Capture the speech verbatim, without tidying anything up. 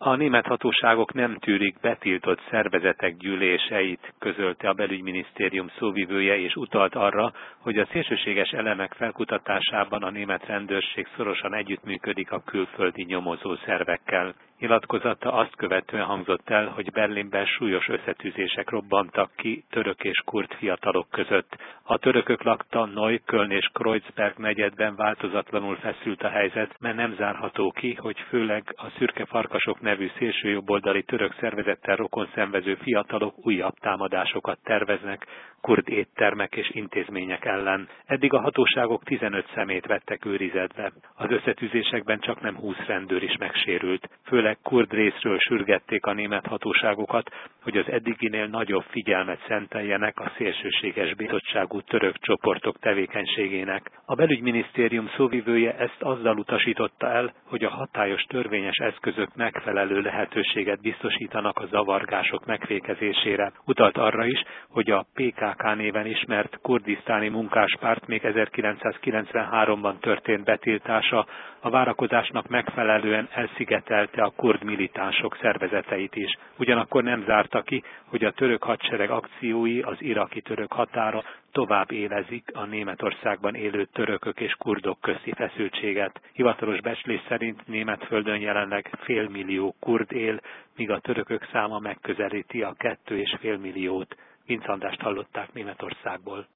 A német hatóságok nem tűrik betiltott szervezetek gyűléseit, közölte a belügyminisztérium szóvivője, és utalt arra, hogy a szélsőséges elemek felkutatásában a német rendőrség szorosan együttműködik a külföldi nyomozó szervekkel. Nyilatkozata azt követően hangzott el, hogy Berlinben súlyos összetűzések robbantak ki török és kurd fiatalok között. A törökök lakta Neukölln és Kreuzberg negyedben változatlanul feszült a helyzet, mert nem zárható ki, hogy főleg a szürke farkasok nevű szélsőjobboldali török szervezettel rokon szenvező fiatalok újabb támadásokat terveznek kurd éttermek és intézmények ellen. Eddig a hatóságok tizenöt szemét vettek őrizetbe. Az összetűzésekben csaknem húsz rendőr is megsérült. Főleg kurd részről sürgették a német hatóságokat, hogy az eddiginél nagyobb figyelmet szenteljenek a szélsőséges bizottságú török csoportok tevékenységének. A belügyminisztérium szóvivője ezt azzal utasította el, hogy a hatályos törvényes eszközök megfelelő lehetőséget biztosítanak a zavargások megfékezésére. Utalt arra is, hogy a pé ká ká néven ismert kurdisztáni munkáspárt még ezerkilencszázkilencvenháromban történt betiltása a várakozásnak megfelelően elszigetelte a kurd militánsok szervezeteit is. Ugyanakkor nem zárta ki, hogy a török hadsereg akciói az iraki török határa tovább élezik a Németországban élő törökök és kurdok közti feszültséget. Hivatalos becslés szerint német földön jelenleg félmillió kurd él, míg a törökök száma megközelíti a kettő és fél milliót. Vince Andrást hallották Németországból.